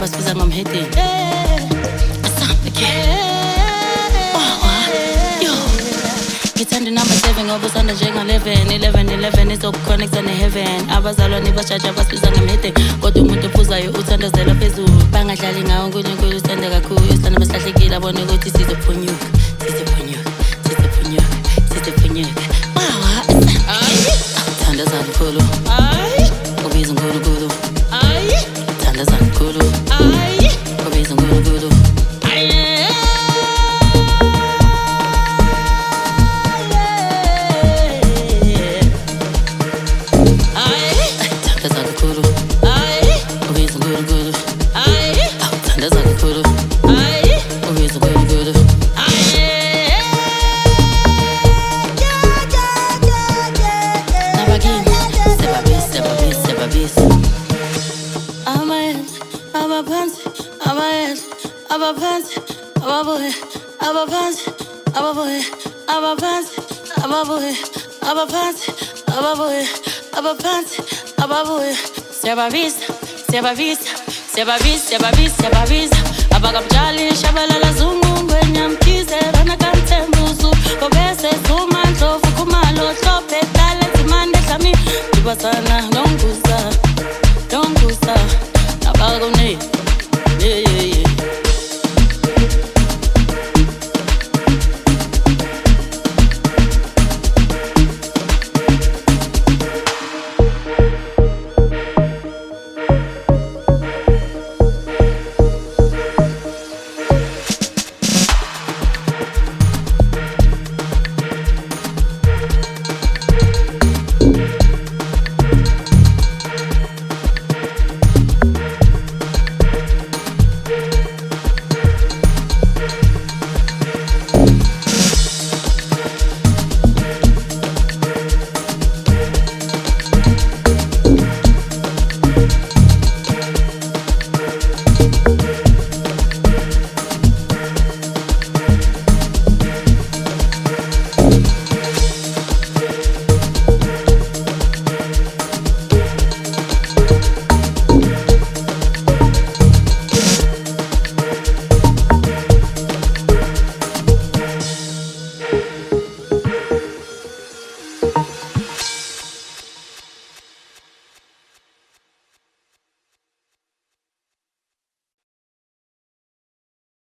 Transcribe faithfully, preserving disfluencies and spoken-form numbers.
basibiza ngomhedeni ngithanda number seven ngoba usanda njenga-eleven eleven eleven izokukhonektha ne-heaven abazalwane bashaja basibiza ngemhedeni kodwa umuntu ophuzayo uthandazela phezulu bangadlali ngawo unkulunkulu uthanda kakhulu usithanda basilahlekile abone ukuthi sizophunyuka sizophunyuka sizophunyuka sizophunyuka wawa thandaza kakhulu ubiza unkulunkulu thandaza kakhulu ubiza unkulunkulu Abaphansi, ababuhe, abaphansi, ababuhe, abaphansi, ababuhe, abaphansi, ababuhe, abaphansi, ababuhe. Siyabavisa, siyabavisa, siyabavisa, siyabavisa, siyabavisa. Abakabujali shabalala zungu ngwenyamkhize bana kamthembusu obese zuma ndlovu khumalo hlophe dale zimande hlami ibasana nonguza. Don't